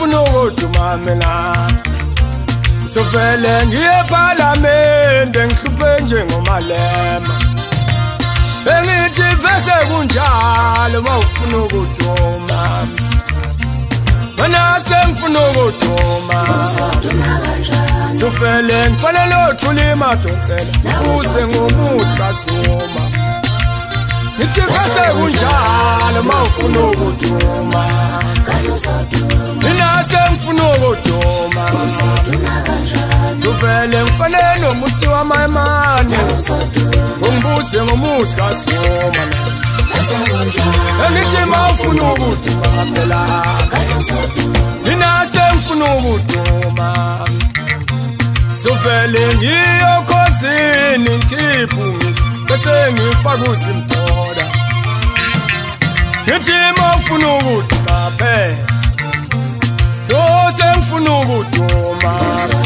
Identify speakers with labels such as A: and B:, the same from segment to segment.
A: ngifuna ukuduma mina sovele ngiye parliament ngihluphe njengomalema bengithi vese kunjalo mawufuna ukuduma mina sengifuna ukuduma sovele ngifanele uthula imadonsela uze ngomusi kasuma ngithi vese kunjalo mawufuna ukuduma mina sengifuna ukuduma sovele ngifanele umusi wamayimani ungibuze ngomusi kasuma ngithi mawufuna ukuduma phela mina sengifuna ukuduma sovele ngiyokhosini ngikhiphe bese ngifaka uzimdoda ngithi mawufuna ukuduma phela sengifuna ukuduma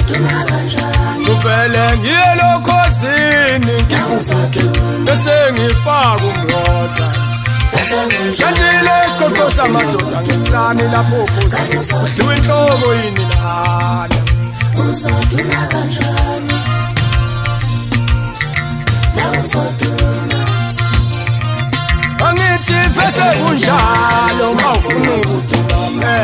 A: sovele ngiye lokhosini ngikhuphe bese ngifaka umroza Shandile isikoko samadoda ngesami lapho phosi Udliwa inhloko yini lana Uzoduma kanjani La uzoduma Angithi vese kunjalo mawufuna ukuduma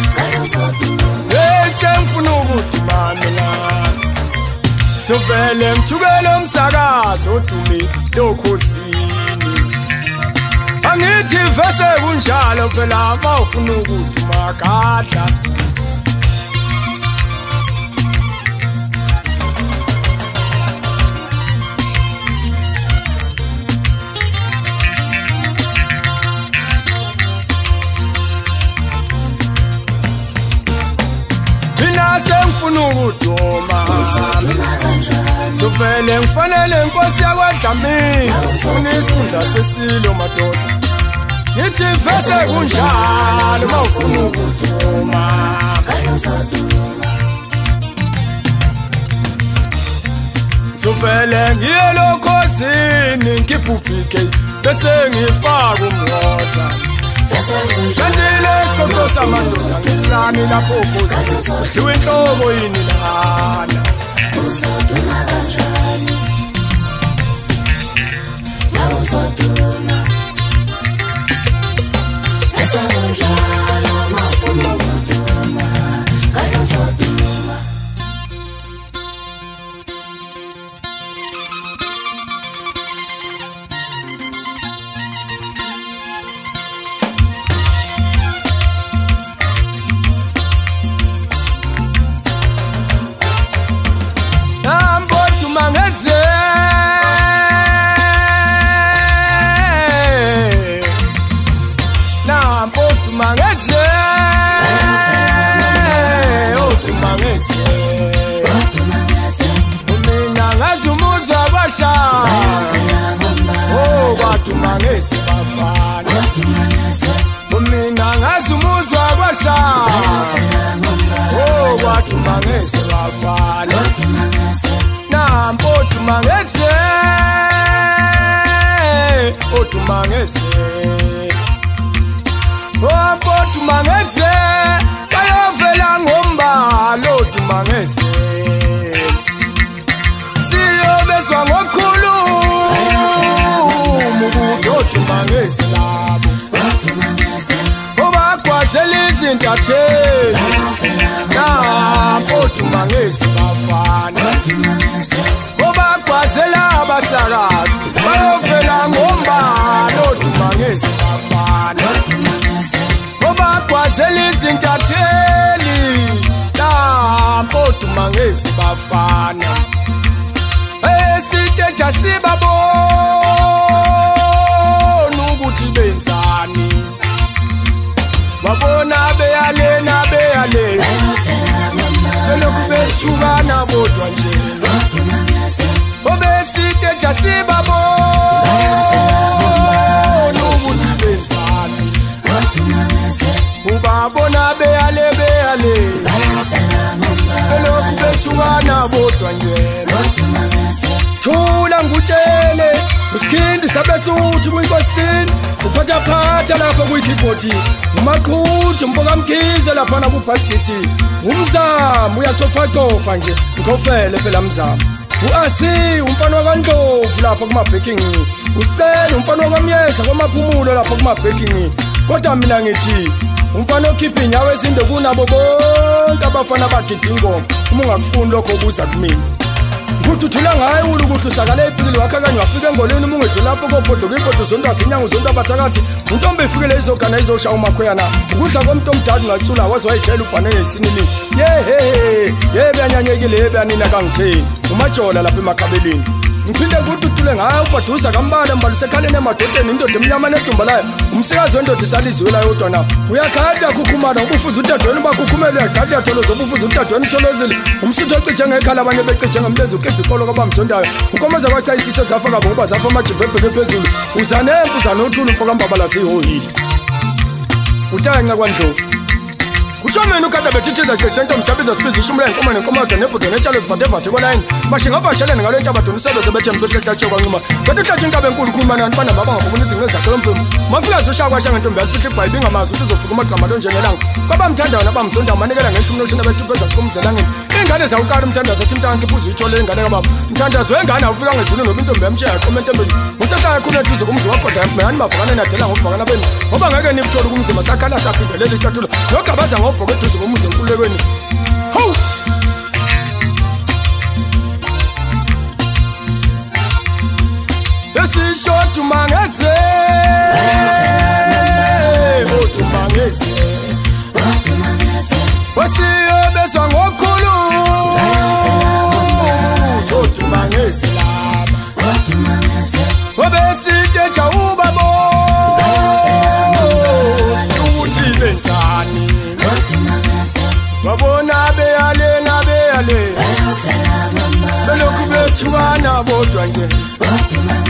A: Bese ngifuna ukuduma mina Sovele ngithukele umsakazo odumi lokhosini Angithi vese kunjalo phela mawufuna ukuduma kadla Mina sengifuna ukuduma sovele ngifanele inkosi yakwaDlamini ufuna isikhundla sesilo madoda Ngithi vese kunjalo mawufuna ukuduma sovele ngiye lokhosini ngikhuphe bese ngifaka umroza Shandile isikoko samadoda ngesami lapho phosi Udliwa inhloko yini lana Uzoduma kanjani La uzoduma Vese kunjalo mawufuna ukuduma Kaya uzoduma Oh, batumangesi bafana Mina ngazumuzwa kwasha Oh, batumangesi bafana Nampo tumangesi Oh, tumangesi Oh, mpo tumangesi Bayovela ngomba Lo tumangesi Siyobezwa ngokhulu Mubudotumangesi labo Obakwazela izintatheli Nampo tumangesi bafana Obakwazela abasakazi Bayovela ngombalo tumangesi bafana Obakwazela izintatheli Nampo tumangesi bafana Esiteja sibabona ukuthi benzani Wabona beyale Belokhu bethukana bodwa nje Obesiteja sibabona ukuthi benzani Ubabona beyale Belokhu bethukana bodwa nje Thula ngutshele usikhindi sabesuthi kuyinkosini phatha lapho kwi-keyboard umaqhuti umfoka Mkhize lapha na kubasket umzamo uyacofa nje ngofele phela mzamo uasi umfana kaNdlovu lapha kuma baking usicela umfana kaMyeza kwamaphumulo lapha kuma baking kodwa mina ngithi umfana okhipha inyawo ezinde kunabo bonke abafana bagida ingoma uma ungakufuni lokho kuza kumina ukuthi uthula ngaye ukuthi usakale ephikile wakhe kanye wafika engoleni uma ungedlula lapho kophodo kwiphodo zonke asinyango zonke abathakathi untombi ifikele izogana izoshaya umakhweyana ukudla komuntu omdala ngacula wazi wayijela ubhanele isinili beyanyanyekile beyanina kangitheni umajola lapha emakhabeleni ngiphinde ukuthi uthule ngaye ubhaduza kambala mbalise ekhaleni emadodeni indoda emnyama nedumbalayo umsikazi wendoda isalizwela yodwa na uyakhada khukhumana ubufuza utadweni bakhukhumele uyagada yatholoza ubufuza utadweni utholozile umsitho ocije ngekhala abanye becije ngemlenzi ukebha ikolo kwabamzondayo ukomoza kwathi ayisiso zafa kabo ngoba zafa amajimbe ebheke phezulu uzanempu uzanothula umfoka mbabala sihoyile utanca kwaNdlovu ushomeni ukade bethithiza gesento umsebenzi sibiza ishumule inkomo nenkomodo nebhudo netshalo zivathe kwalayini bashinga bashelene ngalo into abadoniselo zebethe mpethethatsho kwanquma kodwa uthatha inkabe enkulu khuluma nani bana baba ngabona izinto zakhe lompembu mafika zoshaya kwasha ngentombi yasithi ibhayibi ngamazi ukuthi uzofika amagama lonjengelanga kwabamthandayo nabamzonda amanikela ngeshumi noshini bethupheza kumzelangeni ingane zawukala umthandazo athi mntana ngiphuza uyithole ingane kababa mthandazo wengane awufika ngezulu noba intombi yamshiya yaqoma entembeni musehlala khona eduze kumzi wagoda yakubhekani bavakane nadela ngokuvakana benu ngoba ngeke nimthole kumzima sakhala saphindelela icathulo nogabaza ngobhoke eduze komuzi enkululekweni ho esishodu mangeze wasiyebezwa ngokhulu mangeze obesiteja ubabo ukuthi besani babona beyale belokhu bethukana bodwa nje